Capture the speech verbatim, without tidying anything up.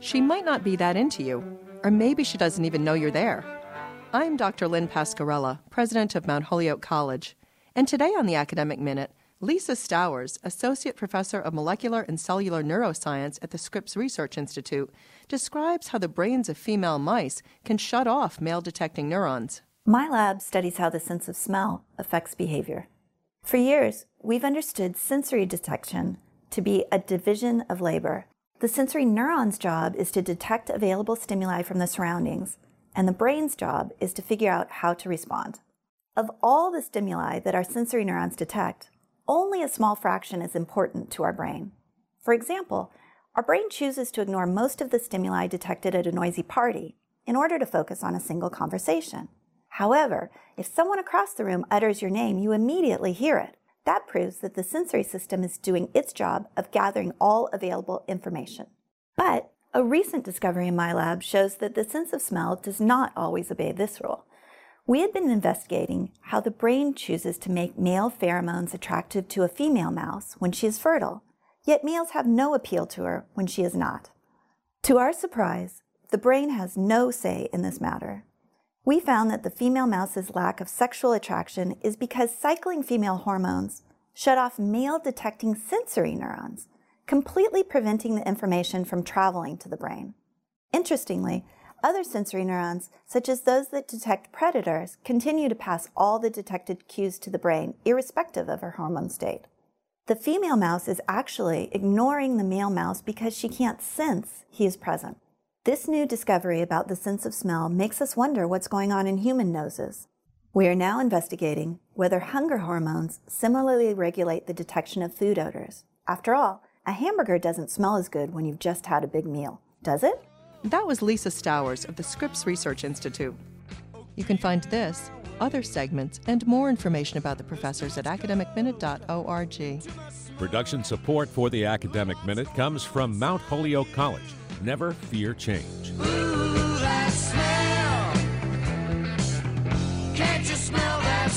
she might not be that into you, or maybe she doesn't even know you're there. I'm Doctor Lynn Pasquarella, president of Mount Holyoke College, and today on the Academic Minute, Lisa Stowers, Associate Professor of Molecular and Cellular Neuroscience at the Scripps Research Institute, describes how the brains of female mice can shut off male-detecting neurons. My lab studies how the sense of smell affects behavior. For years, we've understood sensory detection to be a division of labor. The sensory neuron's job is to detect available stimuli from the surroundings, and the brain's job is to figure out how to respond. Of all the stimuli that our sensory neurons detect, only a small fraction is important to our brain. For example, our brain chooses to ignore most of the stimuli detected at a noisy party in order to focus on a single conversation. However, if someone across the room utters your name, you immediately hear it. That proves that the sensory system is doing its job of gathering all available information. But a recent discovery in my lab shows that the sense of smell does not always obey this rule. We had been investigating how the brain chooses to make male pheromones attractive to a female mouse when she is fertile, yet males have no appeal to her when she is not. To our surprise, the brain has no say in this matter. We found that the female mouse's lack of sexual attraction is because cycling female hormones shut off male-detecting sensory neurons, completely preventing the information from traveling to the brain. Interestingly, other sensory neurons, such as those that detect predators, continue to pass all the detected cues to the brain, irrespective of her hormone state. The female mouse is actually ignoring the male mouse because she can't sense he is present. This new discovery about the sense of smell makes us wonder what's going on in human noses. We are now investigating whether hunger hormones similarly regulate the detection of food odors. After all, a hamburger doesn't smell as good when you've just had a big meal, does it? That was Lisa Stowers of the Scripps Research Institute. You can find this, other segments, and more information about the professors at academic minute dot org. Production support for the Academic Minute comes from Mount Holyoke College. Never fear change. Ooh, that smell. Can't you smell that